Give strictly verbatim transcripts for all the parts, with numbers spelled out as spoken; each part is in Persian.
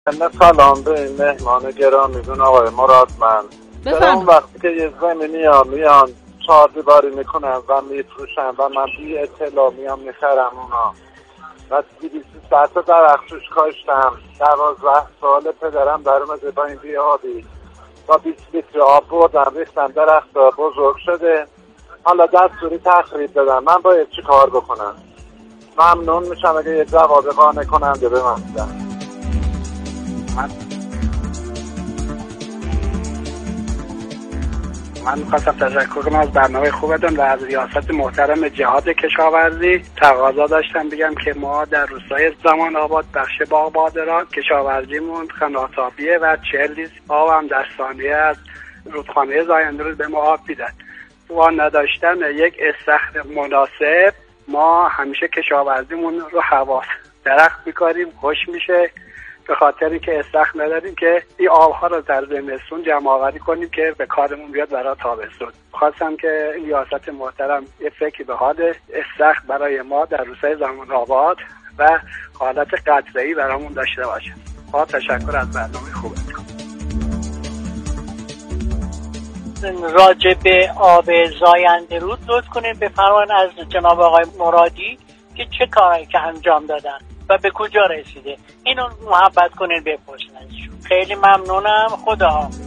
سلام به این مهمان گرامیدون آقای مرادمند. در اون وقتی که یه زمینی ها میان چهار دیواری میکنن و میفروشن و من بی اطلاع میام میخرم اونا و بیست ساعت درخت روش کاشتم. دوازده سال پدرم در اومده با این بیابی با بیست لیتر آب بردم ریختم، درخت بزرگ شده. حالا دستوری تخریب دادم، من باید چی کار بکنم؟ ممنون میشم اگه یه جواب قانع کننده به من بدن. من من می‌خواستم تشکر کنم از برنامه خوبتون و از ریاست محترم جهاد کشاورزی. تقاضا داشتم بگم که ما در روستای زمان آباد بخش باغ بادران کشاورزیمون خناتابیه و چهل لیتر آب هم در ثانیه از رودخانه زاینده رود به ما آب میدن. و نداشتن یک استخر مناسب ما همیشه کشاورزیمون رو حواس درخت می‌کاریم، خوش میشه، به خاطر اینکه استخر نداریم که این آبها رو در زمستون جمع آوری کنیم که به کارمون بیاد برای تابستون. خواستم که این ریاست محترم یه فکری به حال استخر برای ما در روستای زمان آباد و حالت قطره‌ای برامون داشته باشه. با تشکر از برنامه خوبتون. راجع به آب زاینده رود لطف کنید بفرمایید از جناب آقای مرادی که چه کارهایی که انجام دادن و به کجا رسیده، اینو محبت کنید بپرسید ازشون. خیلی ممنونم. خداحافظ.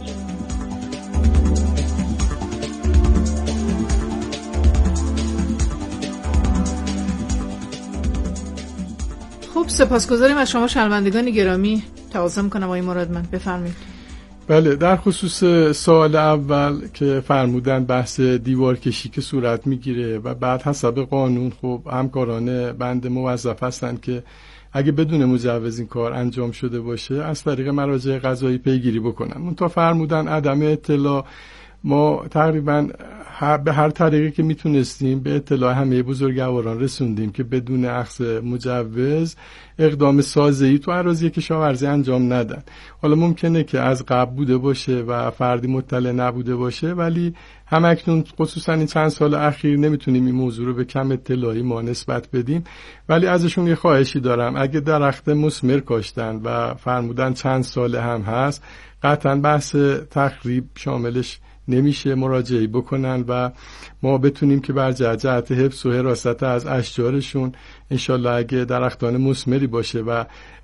خوب، سپاسگزاریم از شما شنوندگان گرامی. تقاضا می‌کنم آقای مرادمند بفرمایید. بله، در خصوص سوال اول که فرمودن بحث دیوار کشی که صورت میگیره و بعد حسب قانون خب همکاران بنده موظف هستند که اگه بدون مجوز این کار انجام شده باشه از طریق مراجع قضایی پیگیری بکنن. منتها فرمودن عدم اطلاع، ما تقریبا به هر طریقی که میتونستیم به اطلاع همه بزرگواران رسوندیم که بدون اخذ مجوز اقدام سازه‌ای تو اراضی کشاورزی انجام ندن. حالا ممکنه که از قبل بوده باشه و فردی مطلع نبوده باشه، ولی همکنون خصوصا این چند سال اخیر نمیتونیم این موضوع رو به کم اطلاعی ما نسبت بدیم. ولی ازشون یه خواهشی دارم، اگه درخت مثمر کاشتن و فرمودن چند ساله هم هست، قطعا بحث تخریب شاملش نمیشه، مراجعه بکنن و ما بتونیم که بر جهت حفظ و حراست از اشجارشون انشالله اگه درختان مثمری باشه و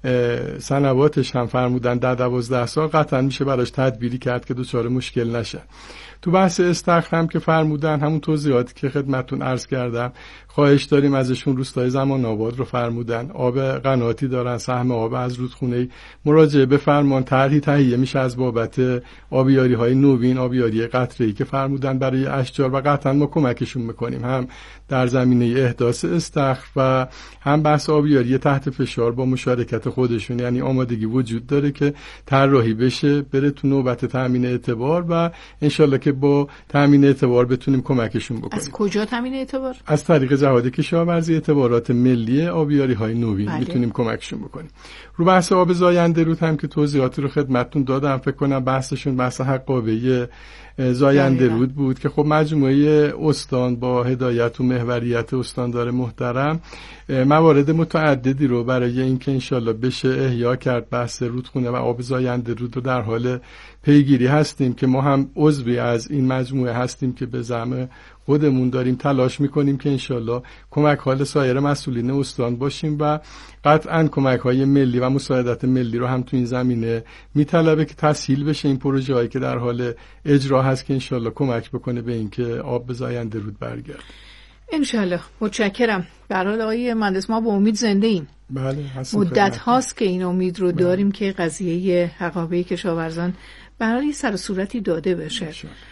سنواتش هم فرمودن در دوازده سال قطعا میشه براش تدبیری کرد که دچار مشکل نشه. تو بحث استخر هم که فرمودن همون توضیحاتی که خدمتتون عرض کردم، خواهش داریم ازشون روستای زمان آباد رو فرمودن آب قناتی دارن، سهم آب از رودخونه مراجعه بفرمان، طرحی تهیه میشه از بابت آبیاری های نوین، آبیاری قطره‌ای که فرمودن برای اشجار و قطعا ما کمکشون میکنیم هم در زمینه احداث استخر و هم بحث آبیاری تحت فشار با مشارکت خودشون. یعنی آمادگی وجود داره که طراحی بشه بره تو نوبت تامین اعتبار و انشالله که با تامین اعتبار بتونیم کمکشون بکنیم. از کجا تامین اعتبار؟ از طریق جهاد کشاورزی اعتبارات ملی آبیاری های نوین بله. میتونیم کمکشون بکنیم. رو بحث آب زاینده رود هم که توضیحاتی رو خدمتتون دادم، فکر کنم بحثشون بحث حقابه زاینده رود بود که خب مجموعه استان با هدایت و محوریت استاندار محترم موارد متعددی رو برای اینکه انشالله بشه احیا کرد بحث رودخونه و آب زاینده رود رو در حال پیگیری هستیم که ما هم عضوی از این مجموعه هستیم که به زعم خودمون داریم تلاش میکنیم که انشالله کمک حال سایر مسئولین استان باشیم و قطعاً کمک های ملی و مساعدت ملی رو هم تو این زمینه میطلبه که تسهیل بشه این پروژه هایی که در حال اجرا هست که انشالله کمک بکنه به اینکه آب به زاینده رود برگرده. انشالله. متشکرم. به هر حال آقای مهندس ما با امید زنده ایم. بله، مدت هاست که این امید رو بله. داریم که قضیه حقابه کشاورزان برای سر و صورتی داده بشه.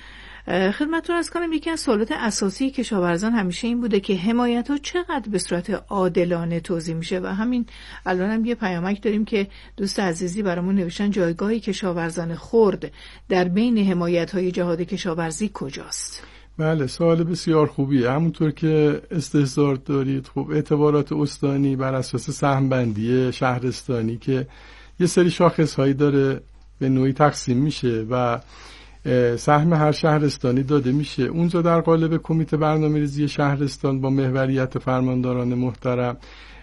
خدمتتون عرض کنم یکی از سوالات اساسی کشاورزان همیشه این بوده که حمایت‌ها چقدر به صورت عادلانه توزیع میشه و همین الان هم یه پیامک داریم که دوست عزیزی برامون نوشتن جایگاه کشاورزان خرد در بین حمایت‌های جهاد کشاورزی کجاست؟ بله، سوال بسیار خوبیه. همونطور که استحضار دارید خب اعتبارات استانی بر اساس سهم بندی شهرستانی که یه سری شاخص‌هایی داره به نوعی تقسیم میشه و سهم هر شهرستانی داده میشه. اونجا در قالب کمیته برنامه‌ریزی شهرستان با محوریت فرمانداران محترم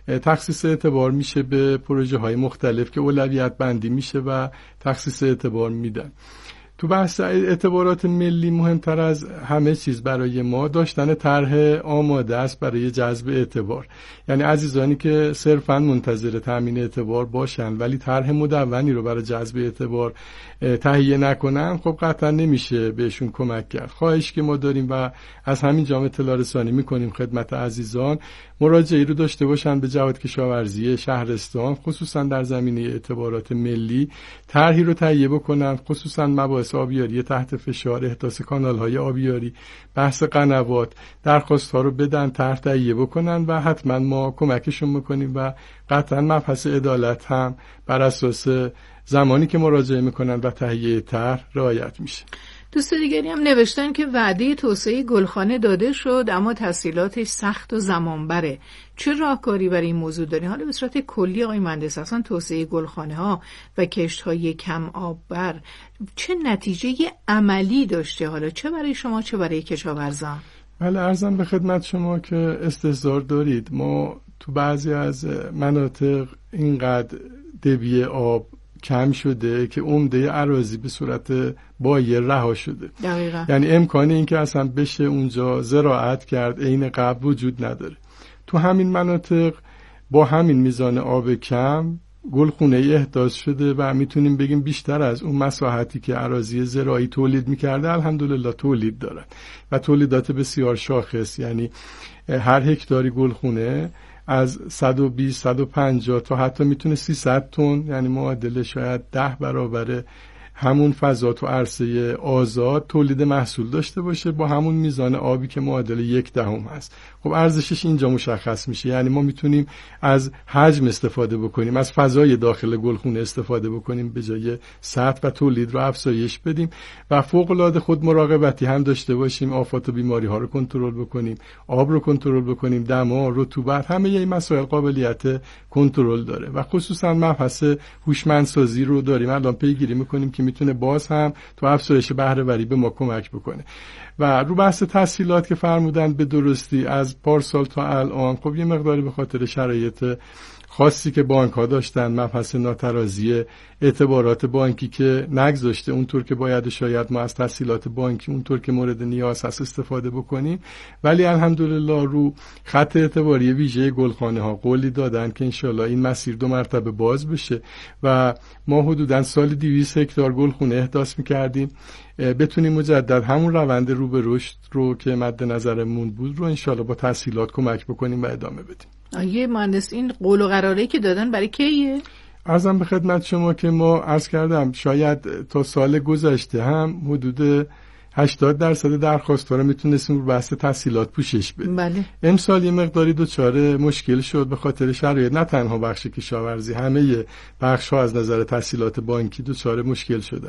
تخصیص اعتبار میشه به پروژه های مختلف که اولویت بندی میشه و تخصیص اعتبار میدن. تو بحث اعتبارات ملی مهمتر از همه چیز برای ما داشتن طرح آماده است برای جذب اعتبار. یعنی عزیزانی که صرفاً منتظر تامین اعتبار باشن ولی طرح مدونی رو برای جذب اعتبار تهیه نکنن، خب قطعا نمیشه بهشون کمک کرد. خواهش که ما داریم و از همین جا اطلاع رسانی میکنیم خدمت عزیزان، مراجعه رو داشته باشن به جهاد کشاورزی شهرستان، خصوصا در زمینه اعتبارات ملی طرحی رو تهیه بکنن، خصوصا مباحث آبیاری تحت فشار، احداث کانال‌های آبیاری، بحث قنوات، درخواست‌ها رو بدن، طرح تهیه بکنن و حتما ما کمکشون میکنیم و قطعا مبحث عدالت هم بر اساس زمانی که مراجعه میکنن و تهیه طرح رعایت میشه. دوست دیگری هم نوشتن که وعده توسعه گلخانه داده شد اما تسهیلاتش سخت و زمان بره. چه راهکاری برای این موضوع دارین؟ حالا به صورت کلی آقای مهندس، اصلا توسعه گلخانه ها و کشت های کم آببر چه نتیجه عملی داشته، حالا چه برای شما چه برای کشاورزان؟ بله، عرضم به خدمت شما که استحضار دارید، ما تو بعضی از مناطق اینقدر دبی آب کم شده که عمده اراضی به صورت بایر رها شده. دقیقا. یعنی امکان این که اصلا بشه اونجا زراعت کرد عین قبل وجود نداره. تو همین مناطق با همین میزان آب کم گلخونه احداث شده و میتونیم بگیم بیشتر از اون مساحتی که اراضی زراعی تولید میکرده الحمدلله تولید دارن و تولیدات بسیار شاخص. یعنی هر هکتاری گلخونه از صد و بیست صد و پنجاه تا حتی میتونه سیصد تن، یعنی معادل شاید ده برابر همون فضا تو عرصه آزاد تولید محصول داشته باشه با همون میزان آبی که معادل یک دهم هست. خب ارزشش اینجا مشخص میشه. یعنی ما میتونیم از حجم استفاده بکنیم، از فضای داخل گلخونه استفاده بکنیم به جای سطح و تولید رو افزایش بدیم و فوق العاده خود مراقبتی هم داشته باشیم، آفات و بیماری ها رو کنترل بکنیم، آب رو کنترل بکنیم، دما، رطوبت، همه این مسائل قابلیت کنترل داره و خصوصا مبحث هوشمندسازی رو داریم الان پیگیری میکنیم که میتونه باز هم تو افزایش بهره وری به ما کمک بکنه. و رو بحث تسهیلات که فرمودن به درستی از پارسال تا الان خب یه مقداری به خاطر شرایط خاصی که بانک ها داشتن، مبحث ناترازی اعتبارات بانکی که نگذاشته اونطور که باید، شاید ما از تسهیلات بانکی اونطور که مورد نیاز هست استفاده بکنیم، ولی الحمدلله رو خط اعتباری ویژه گلخانه ها قولی دادن که انشالله این مسیر دو مرتبه باز بشه و ما حدوداً سال دویست هکتار گلخونه احداث می‌کردیم، بتونیم مجدد همون روند رو به رشد رو که مد نظرمون بود رو انشالله با تسهیلات کمک بکنیم و ادامه بدیم. آیه مهندس، این قول و قراره که دادن برای کیه؟ عرضم به خدمت شما که ما عرض کردم شاید تا سال گذشته هم حدود هشتاد درصد درخواست‌ها رو میتونستیم رو بحث تسهیلات پوشش بدیم. بله. امسال یه مقداری دوچاره مشکل شد به خاطر شرایط، نه تنها بخش کشاورزی، همه بخش‌ها از نظر تسهیلات بانکی دوچاره مشکل شدن.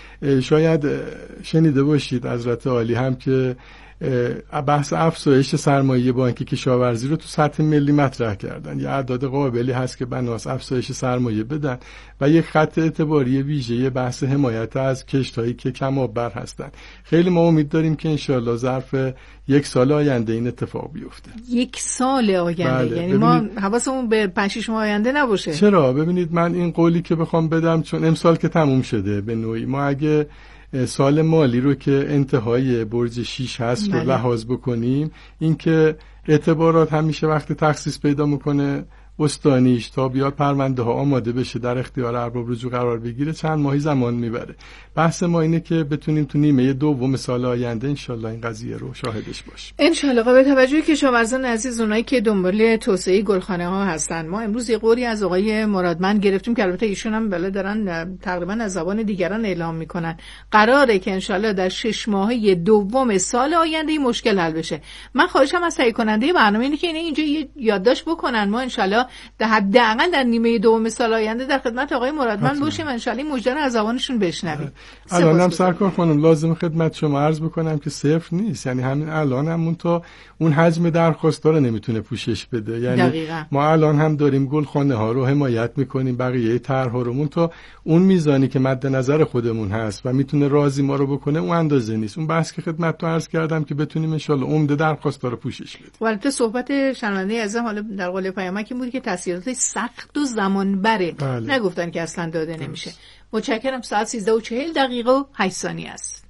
شاید شنیده باشید حضرت عالی هم که بحث افزایش سرمایه بانکی کشاورزی رو تو سطح ملی مطرح کردن. یه اعداد قابلی هست که بناس افزایش سرمایه بدن و یک خط اعتباری ویژه بحث حمایت از کشت‌هایی که کم آببر هستن. خیلی ما امید داریم که انشالله ظرف یک سال آینده این اتفاق بیفته. یک سال آینده؟ بله. یعنی ما حواسمون به پنج شش ماه آینده نباشه. چرا؟ ببینید من این قولی که بخوام بدم، چون امسال که تموم شده به نوعی، ما اگه سال مالی رو که انتهای برج شیش هست رو لحاظ بکنیم، این که اعتبارات همیشه وقتی تخصیص پیدا میکنه استانیش تا بیاد پرونده ها آماده بشه در اختیار ارباب رجوع قرار بگیره چند ماهی زمان میبره. بحث ما اینه که بتونیم تو نیمه دوم سال آینده انشالله این قضیه رو شاهدش باشیم. انشالله. قابل توجهی کشاورزان عزیز، اونایی که دنبال توسعه گلخانه ها هستن، ما امروز یه قولی از آقای مرادمند گرفتیم که البته ایشون هم بالا دارن تقریبا از زبان دیگران اعلام میکنن قراره که انشالله در شش ماهه دوم سال آینده این مشکل حل بشه. من خواهشم از تهیه کننده برنامه اینه که اینجا یه یادداشت بکنن، ما انشالله در حداقل در نیمه دوم سال آینده در خدمت آقای مرادمند باشیم، انشالله این مژده رو از زبانشون بشنویم. الانم سرکار خانم لازم خدمت شما عرض بکنم که صفر نیست، یعنی همین الان هم اون تا اون حجم درخواست رو نمیتونه پوشش بده. یعنی دقیقا. ما الان هم داریم گلخانه ها رو حمایت میکنیم، بقیه طرح‌ها رو، اون تا اون میزانی که مد نظر خودمون هست و میتونه راضی ما رو بکنه اون اندازه نیست. اون بحث که خدمت تو عرض کردم که بتونیم ان شاء الله عمده درخواست رو پوشش بدیم. البته صحبت شنونده عزیزم حالا در قالب پیامکی بود که تسهیلات سخت و زمان بره. بله. نگفتن که اصلا داده نمیشه. متشکرم. ساعت سیزده و چهل دقیقه و هشت ثانیه است.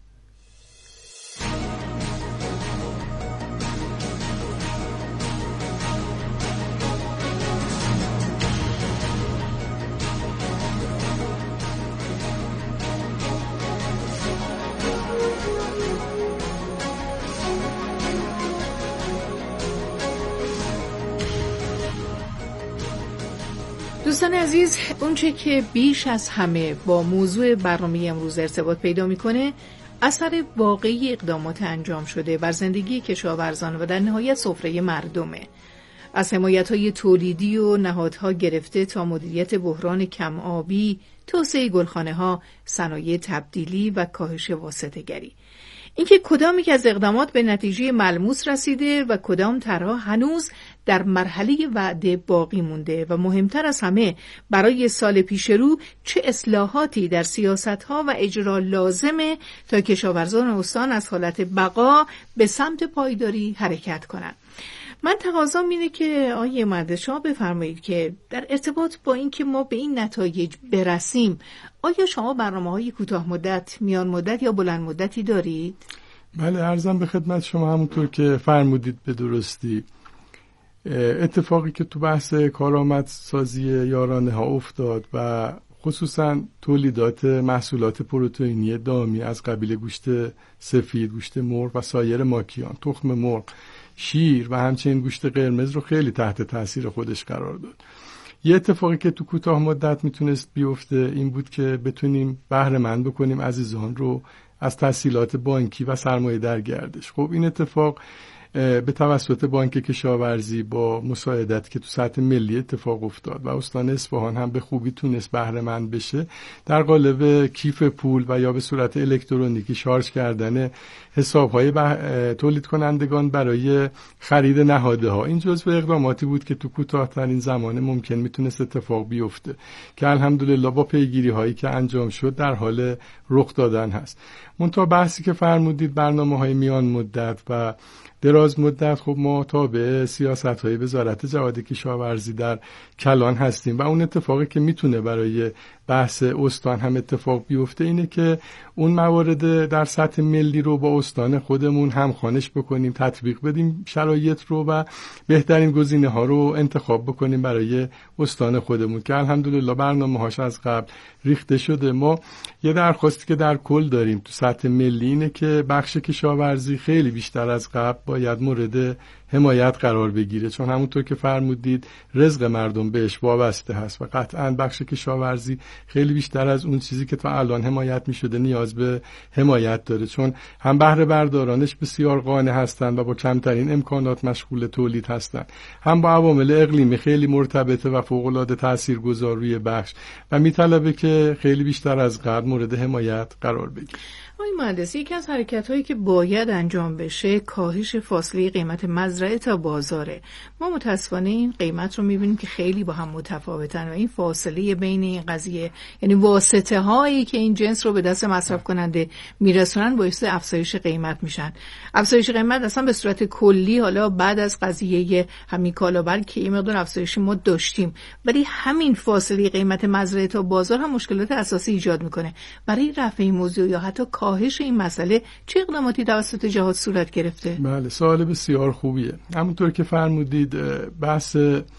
دوستان عزیز، اونچه که بیش از همه با موضوع برنامه امروز ارتباط پیدا میکنه اثر واقعی اقدامات انجام شده بر زندگی کشاورزان و در نهایت سفره مردمه. از حمایت‌های تولیدی و نهادها گرفته تا مدیریت بحران کم آبی، توسعه گلخانه‌ها، صنایع تبدیلی و کاهش واسطه‌گری. اینکه کدام یک از اقدامات به نتیجه ملموس رسیده و کدام طرح هنوز در مرحله وعده باقی مونده و مهمتر از همه برای سال پیش رو چه اصلاحاتی در سیاست‌ها و اجرا لازمه تا کشاورزان استان از حالت بقا به سمت پایداری حرکت کنند. من تقاضام اینه که آقای مهندس بفرمایید که در ارتباط با این که ما به این نتایج برسیم، آیا شما برنامه‌های کوتاه مدت، میان مدت یا بلند مدتی دارید؟ بله، عرضم به خدمت شما همونطور که فرمودید به درستی. اتفاقی که تو بحث کارآمدسازی یارانه ها افتاد و خصوصا تولیدات محصولات پروتئینی دامی از قبیل گوشت سفید، گوشت مرغ و سایر ماکیان، تخم مرغ، شیر و همچنین گوشت قرمز رو خیلی تحت تاثیر خودش قرار داد. یه اتفاقی که تو کوتاه مدت میتونست بیفته این بود که بتونیم بهره مند بکنیم عزیزان رو از تسهیلات بانکی و سرمایه در گردش. خب این اتفاق به توسط بانک کشاورزی با مساعدت که تو سطح ملی اتفاق افتاد و استان اصفهان هم به خوبی تونست بهره مند بشه، در قالب کیف پول و یا به صورت الکترونیکی شارژ کردن حساب‌های تولید کنندگان برای خرید نهاده ها. این جزو اقداماتی بود که تو کوتاه‌ترین زمان ممکن میتونست اتفاق بیفته که الحمدلله با پیگیری هایی که انجام شد در حال رخ دادن هست. منتها بحثی که فرمودید برنامه‌های میان مدت و دراز مدت، خب ما تابع سیاست‌های وزارت جهاد کشاورزی در کلان هستیم و اون اتفاقی که میتونه برای بحث استان هم اتفاق بیفته اینه که اون موارد در سطح ملی رو با استان خودمون هم خوانش بکنیم، تطبیق بدیم شرایط رو و بهترین گزینه ها رو انتخاب بکنیم برای استان خودمون که الحمدلله برنامه هاش از قبل ریخته شده. ما یه درخواستی که در کل داریم تو سطح ملی اینه که بخش کشاورزی خیلی بیشتر از قبل باید مورد حمایت قرار بگیره، چون همونطور که فرمودید رزق مردم بهش وابسته هست و قطعاً بخش کشاورزی خیلی بیشتر از اون چیزی که تا الان حمایت می شده نیاز به حمایت داره، چون هم بهره بردارانش بسیار قانع هستند و با کمترین امکانات مشغول تولید هستند، هم با عوامل اقلیمی خیلی مرتبطه و فوق‌العاده تاثیرگذار روی بخش و میطلبه که خیلی بیشتر از قبل مورد حمایت قرار بگیره. آقای مهندس، یکی از حرکت‌هایی که باید انجام بشه کاهش فاصله قیمت مزرعه تا بازاره. ما متأسفانه این قیمت رو می‌بینیم که خیلی با هم متفاوتن و این فاصله بین این قضیه، یعنی واسطه هایی که این جنس رو به دست مصرف کننده میرسونن، باعث افزایش قیمت میشن. افزایش قیمت اصلا به صورت کلی حالا بعد از قضیه همین کالابر که این مقدار افزایش ما داشتیم، ولی همین فاصله قیمت مزرعه تا بازار هم مشکلات اساسی ایجاد میکنه. برای رفع این موضوع یا حتی کاهش این مسئله چه اقداماتی توسط جهاد صورت گرفته؟ بله، سوال بسیار خوبیه. همونطور که فرمودید بحث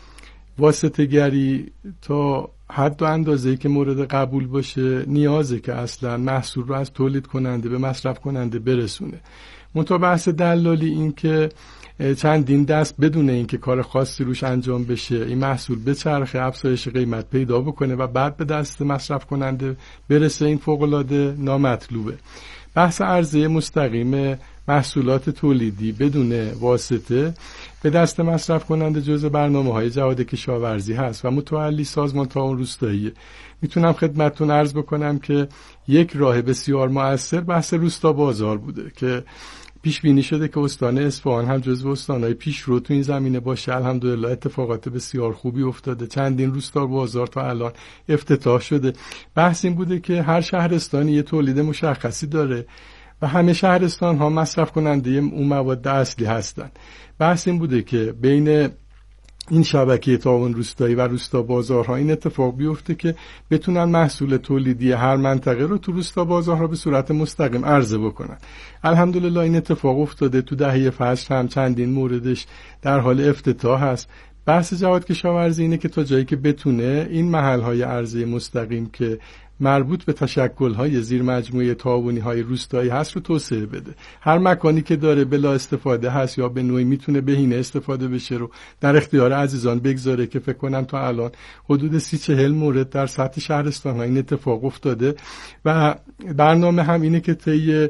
واسطه‌گری تا حد و اندازه‌ای که مورد قبول باشه نیازه که اصلا محصول رو از تولید کننده به مصرف کننده برسونه. منتها بحث دلالی این که چندین دست بدون اینکه کار خاصی روش انجام بشه این محصول به چرخ افزایش قیمت پیدا بکنه و بعد به دست مصرف کننده برسه، این فوق‌العاده نامطلوبه. بحث عرضه مستقیم محصولات تولیدی بدون واسطه به دست مصرف کننده جزء برنامه‌های جهاد کشاورزی هست و متولی سازمان تعاون روستایی. میتونم خدمتتون عرض بکنم که یک راه بسیار مؤثر بحث روستا بازار بوده که پیش بینی شده که استان اصفهان هم جزو استان‌های پیشرو تو این زمینه باشه. الحمدلله اتفاقات بسیار خوبی افتاده، چندین روستا بازار تا الان افتتاح شده. بحث این بوده که هر شهرستانی یه تولید مشخصی داره و همه شهرستان ها مصرف کننده اون مواد اصلی هستن. بحث این بوده که بین این شبکه تعاون روستایی و روستا بازارها این اتفاق بیفته که بتونن محصول تولیدی هر منطقه رو تو روستا بازارها به صورت مستقیم عرضه بکنن. الحمدلله این اتفاق افتاده. تو دهه فصل هم چندین موردش در حال افتتاح هست. بحث جهاد کشاورزی اینه که تا جایی که بتونه این محل‌های عرضه مستقیم که مربوط به تشکل‌های زیر مجموعه تعاونی‌های روستایی هست رو توسعه بده. هر مکانی که داره بلا استفاده هست یا به نوعی میتونه بهینه استفاده بشه رو در اختیار عزیزان بگذاره که فکر کنم تا الان حدود سی چهل مورد در سطح شهرستان‌ها این اتفاق افتاده و برنامه هم اینه که طی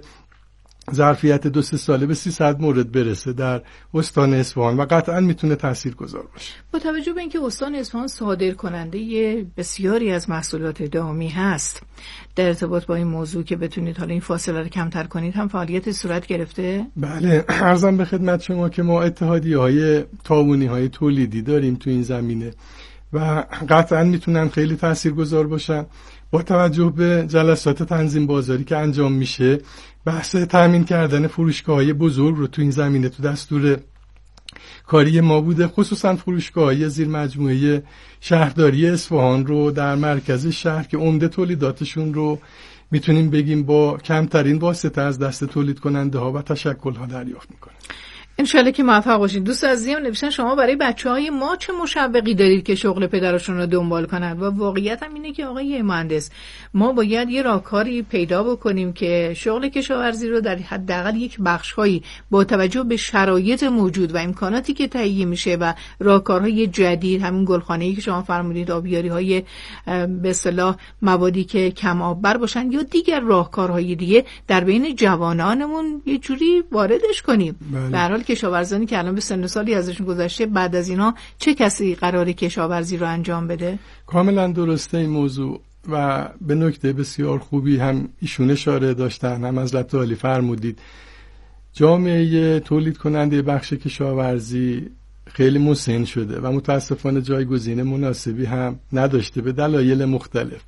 ظرفیت دو سه ساله به سیصد مورد برسه در استان اصفهان و قطعا میتونه تاثیرگذار باشه. با توجه به اینکه استان اصفهان صادر کننده بسیاری از محصولات دامی هست، در ارتباط با این موضوع که بتونید حالا این فاصله رو کمتر کنید هم فعالیت صورت گرفته؟ بله، عرضم به خدمت شما که ما اتحادیه‌های تعاونی‌های تولیدی داریم تو این زمینه و قطعا میتونن خیلی تاثیرگذار باشن. با توجه به جلسات تنظیم بازاری که انجام میشه، بحث تامین کردن فروشگاه‌های بزرگ رو تو این زمینه تو دستور کاری ما بوده، خصوصا فروشگاه‌های زیر مجموعه شهرداری اصفهان رو در مرکز شهر که عمده تولیداتشون رو میتونیم بگیم با کمترین واسطه از دست تولید کننده ها و تشکل ها دریافت میکنه. انشالله که موفق باشید. دوست عزیزم نوشتن شما برای بچه‌های ما چه مشوقی دارید که شغل پدرشون رو دنبال کنند؟ و واقعیت هم اینه که آقای مهندس ما باید یه راهکاری پیدا بکنیم که شغل کشاورزی رو در حداقل یک بخش‌هایی با توجه به شرایط موجود و امکاناتی که تهیه میشه و راهکارهای جدید، همین گلخانه‌ای که شما فرمودید، آبیاری‌های به اصطلاح موادی که کم آببر باشن یا دیگر راهکارهای دیگه در بین جوانانمون یه جوری واردش کنیم. به هر حال کشاورزانی که الان به سن و سالی ازشون گذشته، بعد از اینا چه کسی قراره کشاورزی رو انجام بده؟ کاملا درسته این موضوع و به نکته بسیار خوبی هم ایشون اشاره داشتن، هم از لطف عالی فرمودید. جامعه تولید کننده بخش کشاورزی خیلی مسن شده و متاسفانه جایگزین مناسبی هم نداشته به دلایل مختلف.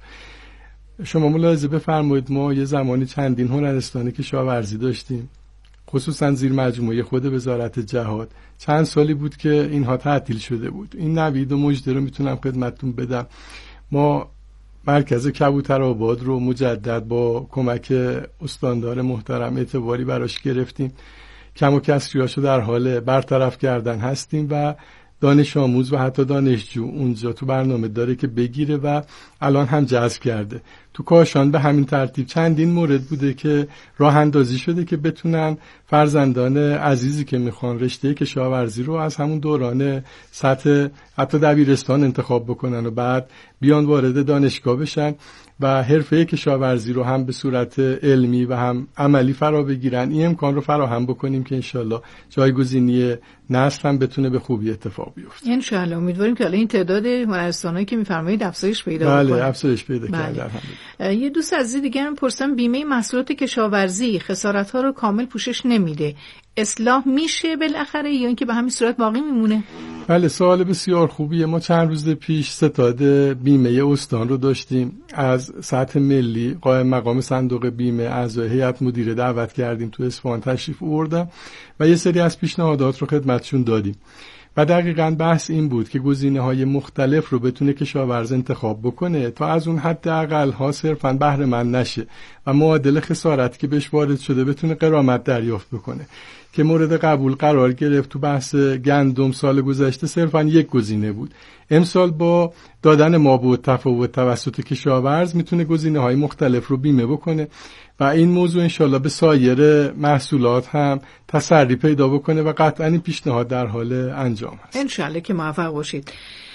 شما ملاحظه بفرمایید ما یه زمانی چندین هنرستان کشاورزی داشتیم، خصوصا زیر مجموعه خود وزارت جهاد. چند سالی بود که اینها تعطیل شده بود. این نوید و مژده رو میتونم خدمتتون بدم. ما مرکز کبوترآباد رو مجدد با کمک استاندار محترم اعتباری براش گرفتیم. کم و کسریاشو در حال برطرف کردن هستیم و دانش آموز و حتی دانشجو اونجا تو برنامه داره که بگیره و الان هم جذب کرده. تو کاشان به همین ترتیب چندین مورد بوده که راه اندازی شده که بتونن فرزندان عزیزی که میخوان رشته کشاورزی رو از همون دوران سطح حتی دبیرستان انتخاب بکنن و بعد بیان وارد دانشگاه بشن و حرفه کشاورزی رو هم به صورت علمی و هم عملی فرا بگیرن. این امکان رو فراهم بکنیم که انشالله جایگزینی نسل هم بتونه به خوبی اتفاق بیفته. انشالله امیدواریم که الان این تعداد هنرستانایی که میفرمایید افزایش پیدا بکنه. بله، افزایش پیدا کرده. یه دوست عزیز دیگه هم پرسیدن بیمه محصولات کشاورزی خسارت‌ها رو کامل پوشش نمیده، اصلاح میشه بالاخره یا اینکه به همین صورت باقی میمونه؟ بله، سوال بسیار خوبیه. ما چند روز پیش ستاد بیمه استان رو داشتیم. از سطح ملی قائم مقام صندوق بیمه اعضای هیئت مدیره دعوت کردیم تو اصفهان تشریف آوردن و یه سری از پیشنهادات رو خدمتشون دادیم و دقیقاً بحث این بود که گزینه‌های مختلف رو بتونه کشاورز انتخاب بکنه تا از اون حد اقل ها صرفاً بهره مند نشه و معادل خسارتی که بهش وارد شده بتونه غرامت دریافت بکنه. که مورد قبول قرار گرفت تو بحث گندم سال گذشته صرفاً یک گزینه بود. امسال با دادن مابعد تفاوت توسط کشاورز میتونه گزینه‌های مختلف رو بیمه بکنه و این موضوع انشالله به سایر محصولات هم تسری پیدا بکنه و قطعاً این پیشنهاد در حال انجام هست. انشالله که موفق باشید.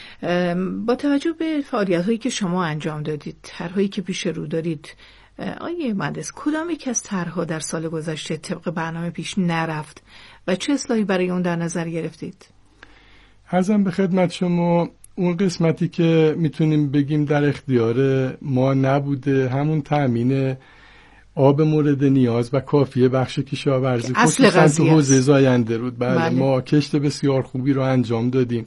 با توجه به فعالیت‌هایی که شما انجام دادید، طرح‌هایی که پیش رو دارید، آیه مهندس کدام یک از طرح‌ها در سال گذشته طبق برنامه پیش نرفت و چه اصلاحی برای اون در نظر گرفتید؟ عرضم به خدمت شما اون قسمتی که میتونیم بگیم در اختیار ما نبوده همون تأمین آب مورد نیاز و کافی بخش کشاورزی خصوصا تو حوزه زاینده رود. بله, بله ما کشت بسیار خوبی رو انجام دادیم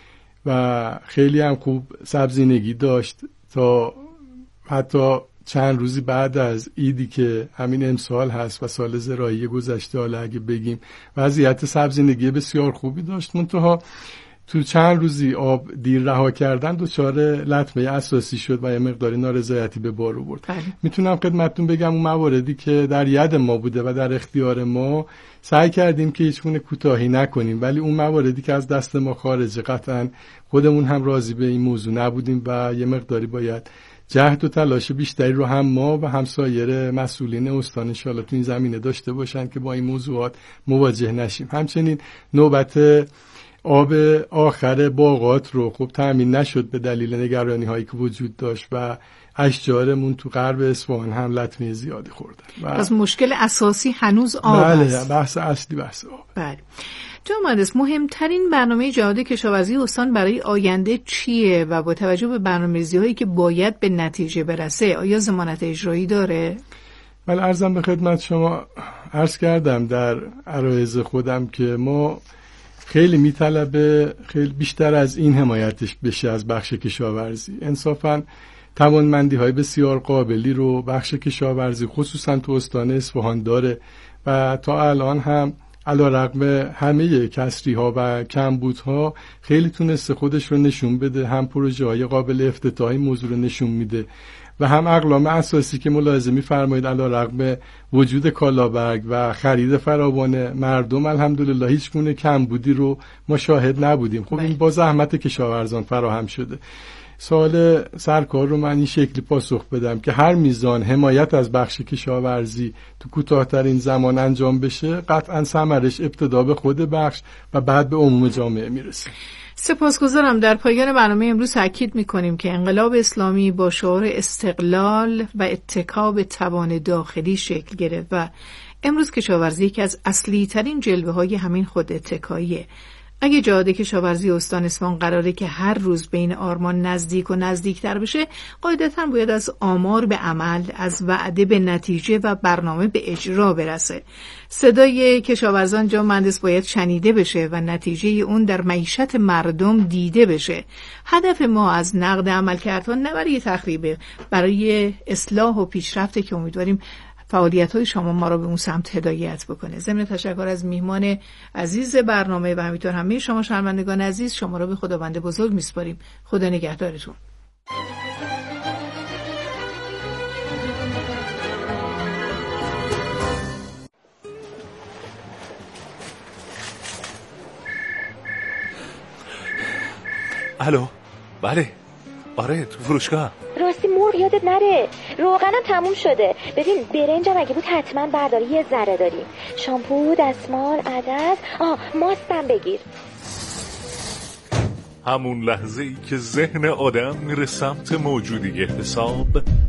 و خیلی هم خوب سبزینگی داشت تا حتی چند روزی بعد از ایدی که همین امسال هست و سال زراعی گذشته حالا اگه بگیم وضعیت سبزینگی بسیار خوبی داشت. منتها تو چند روزی آب دیر رها کردن دچار لطمه اساسی شد و یه مقداری نارضایتی به بار آورد. میتونم خدمتتون بگم اون مواردی که در ید ما بوده و در اختیار ما سعی کردیم که هیچگونه کوتاهی نکنیم، ولی اون مواردی که از دست ما خارجه قطعا خودمون هم راضی به این موضوع نبودیم و یه مقداری باید جهد و تلاش بیشتری رو هم ما و هم سایر مسئولین استان ان شاءالله تو این زمینه داشته باشن که با این موضوعات مواجه نشیم. همچنین نوبت آب آخر باغات رو خب تامین نشد به دلیل نگرانی هایی که وجود داشت و اشجارمون تو غرب اصفهان هم لطمه زیادی خوردن. از مشکل اساسی هنوز آب بله است. بحث اصلی بحث آب. بله. جناب مهندس، مهمترین برنامه جهاد کشاورزی استان برای آینده چیه و با توجه به برنامه‌ریزی هایی که باید به نتیجه برسه آیا ضمانت اجرایی داره؟ بله، عرضم به خدمت شما عرض کردم در عرایض خودم که ما خیلی میطلبه خیلی بیشتر از این حمایتش بشه از بخش کشاورزی. انصافاً توانمندی های بسیار قابلی رو بخش کشاورزی خصوصا تو استان اصفهان داره و تا الان هم علیرغم همه کسری ها و کمبودها خیلی تونسته خودش رو نشون بده، هم پروژه های قابل افتتاحی موضوع رو نشون میده و هم اقلام اساسی که ملاحظه می‌فرمایید علیرغم وجود کالابرگ و خرید فراوان مردم الحمدلله هیچ گونه کمبودی رو ما شاهد نبودیم. خب این با زحمت کشاورزان فراهم شده. سوال سرکار رو من این شکلی پاسخ بدم که هر میزان حمایت از بخش کشاورزی تو کوتاه‌ترین زمان انجام بشه قطعاً ثمرش ابتدا به خود بخش و بعد به عموم جامعه میرسه. سپاسگزارم. در پایان برنامه امروز تاکید می‌کنیم که انقلاب اسلامی با شعار استقلال و اتکا به توان داخلی شکل گرفت و امروز کشاورزی یکی از اصلی ترین جلوه‌های همین خود اتکاییه. اگه جهاد کشاورزی استان اصفهان قراره که هر روز بین آرمان نزدیک و نزدیکتر بشه، قاعدتاً باید از آمار به عمل، از وعده به نتیجه و برنامه به اجرا برسه. صدای کشاورزان جناب مهندس باید شنیده بشه و نتیجه اون در معیشت مردم دیده بشه. هدف ما از نقد عملکردها نه برای تخریب، برای اصلاح و پیشرفت که امیدواریم فعالیت‌های شما ما را به اون سمت هدایت بکنه. ضمن تشکر از میهمان عزیز برنامه و همینطور همه شما شنوندگان عزیز، شما را به خداوند بزرگ میسپاریم. خدا نگهدارتون. الو، بله، آره تو فروشگاه. راستی مرغ یادت نره، روغنم تموم شده. ببین برنجم اگه بود حتما برداری، یه ذره داریم. شامپو، دستمال، عدس، آه ماستم بگیر. همون لحظه ای که ذهن آدم میره سمت موجودی حساب،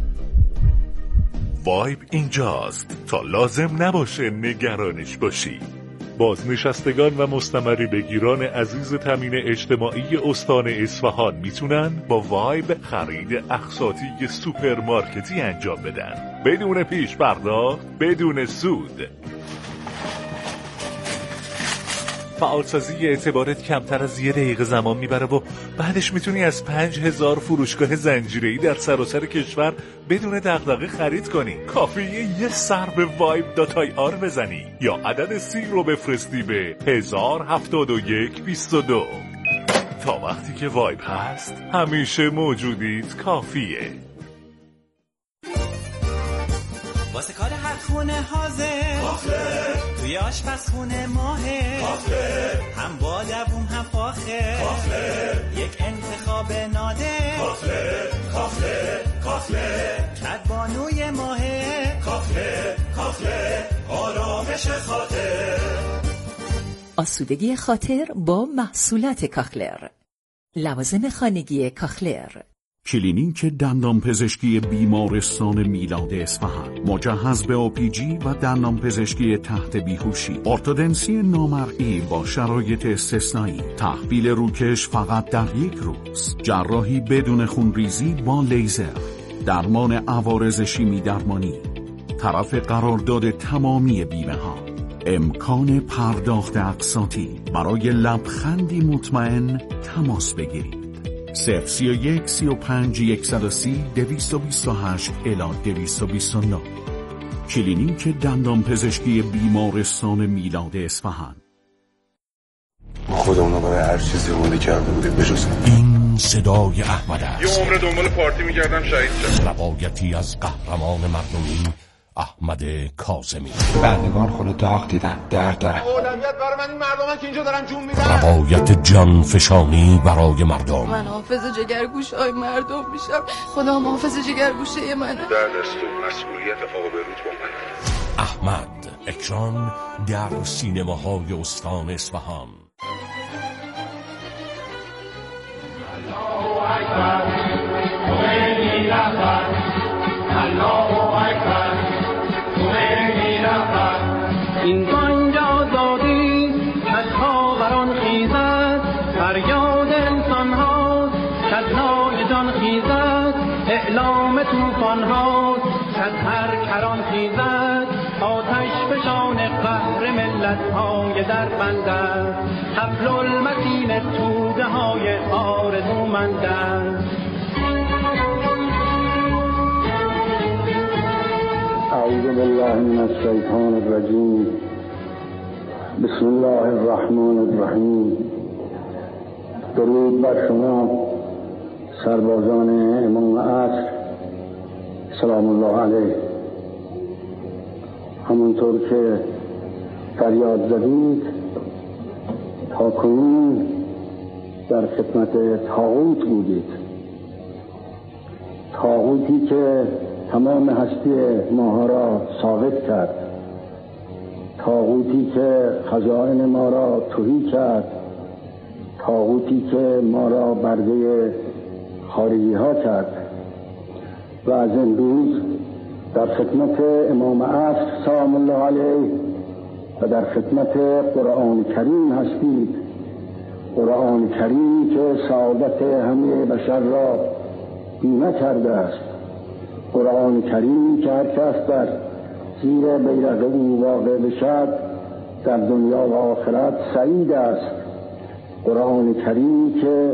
وایب اینجاست تا لازم نباشه نگرانش باشی. بازنشستگان و مستمری بگیران عزیز تامین اجتماعی استان اصفهان میتونن با وایب خرید اقساطی سوپرمارکتی انجام بدن بدون پیش پرداخت، بدون سود. فعالسازی اعتبارت کمتر از یه دقیقه زمان میبره و بعدش میتونی از پنج هزار فروشگاه زنجیره‌ای در سراسر کشور بدون دغدغه خرید کنی. کافیه یه سر به وایب دات آی آر بزنی یا عدد سی رو بفرستی به هزار هفتاد و یک بیست و دو. تا وقتی که وایب هست همیشه موجودیت کافیه. واسه کار هر خونه حاضر کافه، توی آشپزخونه ماهر کافه، هم با دووم هم فاخر کافه، یک انتخاب نادر کافه کافه کافه، کدبانوی ماهر کافه کافه، آرامش خاطر، آسودگی خاطر با محصولات کاخلر. لوازم خانگی کاخلر. کلینیک دندان پزشکی بیمارستان میلاد اصفهان مجهز به او پی جی و دندان پزشکی تحت بیهوشی، ارتودنسی نامرئی با شرایط استثنایی، تحویل روکش فقط در یک روز، جراحی بدون خونریزی با لیزر، درمان عوارض شیمی درمانی، طرف قرارداد تمامی بیمه ها، امکان پرداخت اقساطی. برای لبخندی مطمئن تماس بگیرید. صفر سی و یک سی و پنج یکصد و سی دویست و بیست و هشت الی دویست و بیست و نه. کلینیک دندان پزشکی بیمارستان میلاد اصفهان. خودمون برای هر چیزی زمانی کرده بودیم بجز این صدای احمد است. یه عمر دنبال پارتی میکردم شهید شدم. روایتی از قهرمان مردمی احمد کاظمی. بندگان خود داغ دیدن، درد دارن. اولویت برای من این مردمن که اینجا دارن جون میدن. روایت جان فشانی برای مردم. من حافظ جگرگوشه های مردم میشم. خدا حافظ جگرگوشه منه. در دست و مسئولیت آقا بیروت با من. احمد اکران در سینماهای استان اصفهان. الله اکبر خمینی رهبر، الله اکبر خمینی رهبر. این بانگ آزادی از خاوران خیزد، فریاد انسان هاست از نای جان خیزد، اعلام طوفان هاست از هر کران خیزد، آتش فشان قهر ملت های در بندد، حبل المتین توده های آرزومندد. اعوذ بالله من الشیطان الرجیم. بسم الله الرحمن الرحیم. درود بر شما سربازان امام عصر سلام الله علیه. همونطور که فریاد زدید تا کنون در خدمت طاغوت بودید، طاغوتی که تمام هستی ماها را ثابت کرد، طاغوتی که خزائن ما را تهی کرد، طاغوتی که ما را برده خارجی ها کرد. و از امروز در خدمت امام عصر سلام الله علیه و در خدمت قرآن کریم هستید. قرآن کریم که سعادت همه بشر را بیمه کرده است. قرآن کریم که هر کس در زیر بیرق او واقع بشد در دنیا و آخرت سعید است. قرآن کریم که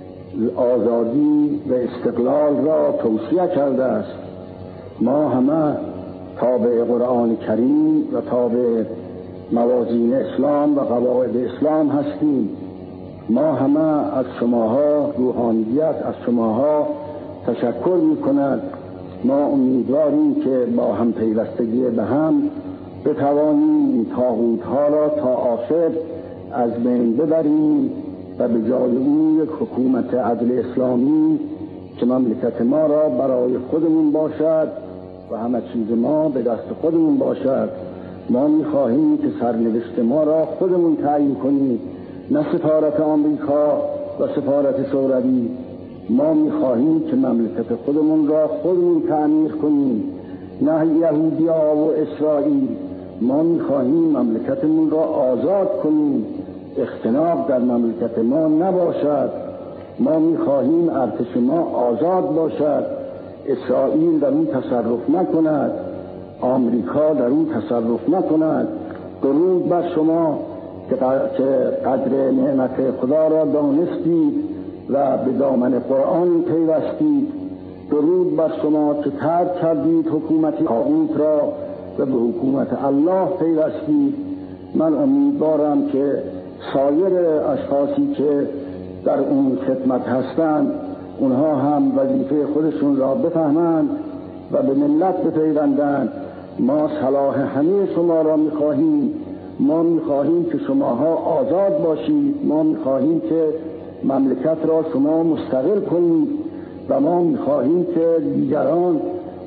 آزادی و استقلال را توصیه کرده است. ما همه تابع قرآن کریم و تابع موازین اسلام و قواعد اسلام هستیم. ما همه از شماها روحانیت، از شماها تشکر می کند. ما امیدواریم که با هم پیوستگی به هم بتوانیم این طاغوت‌ها را تا آخر از بین ببریم و به جای او یک حکومت عدل اسلامی که مملکت ما را برای خودمون باشد و همه چیز ما به دست خودمون باشد. ما می‌خواهیم که سرنوشت ما را خودمون تعیین کنیم، نه سفارت آمریکا و سفارت شوروی. ما می‌خواهیم که مملکت خودمون را خودمون تعمیر کنیم، نه یهودی‌ها و اسرائیل. ما می‌خواهیم مملکتمون را آزاد کنیم، اختناق در مملکت ما نباشد. ما می‌خواهیم ارتش ما آزاد باشد، اسرائیل در اون تصرف نکند، آمریکا در اون تصرف نکند. درود بر شما که قدر نعمت خدا را دانستید و به دامن قرآن پیوستید. درود بر شما که ترک کردید حکومت طاغوت را و به حکومت الله پیوستید. من امیدوارم که سایر اشخاصی که در اون خدمت هستند اونها هم وظیفه خودشون را بفهمند و به ملت بپیوندند. ما صلاح همه شما را می‌خواهیم. ما می‌خواهیم که شماها آزاد باشید. ما می‌خواهیم که مملکت را شما مستقل کنید و ما می‌خواهیم که دیگران،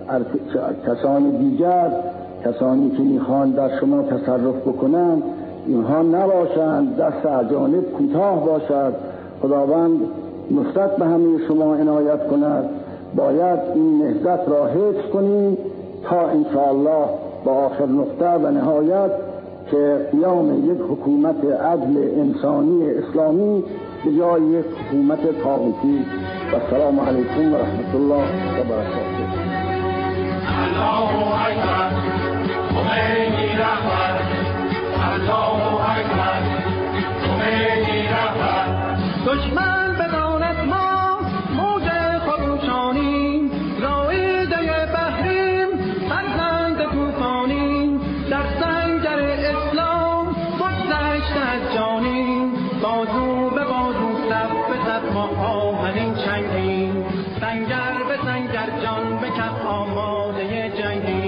کسان دیگر، کسانی که می‌خوان در شما تصرف بکنند، اینها نباشند، دست اجانب کوتاه باشد. خداوند نصرت به همه شما عنایت کند. باید این نهضت را حفظ کنیم تا انشاءالله با آخر نقطه و نهایت که قیام یک حکومت عدل انسانی اسلامی به جای یک حکومت طاغوتی. و السلام علیکم و رحمت الله و برکاته.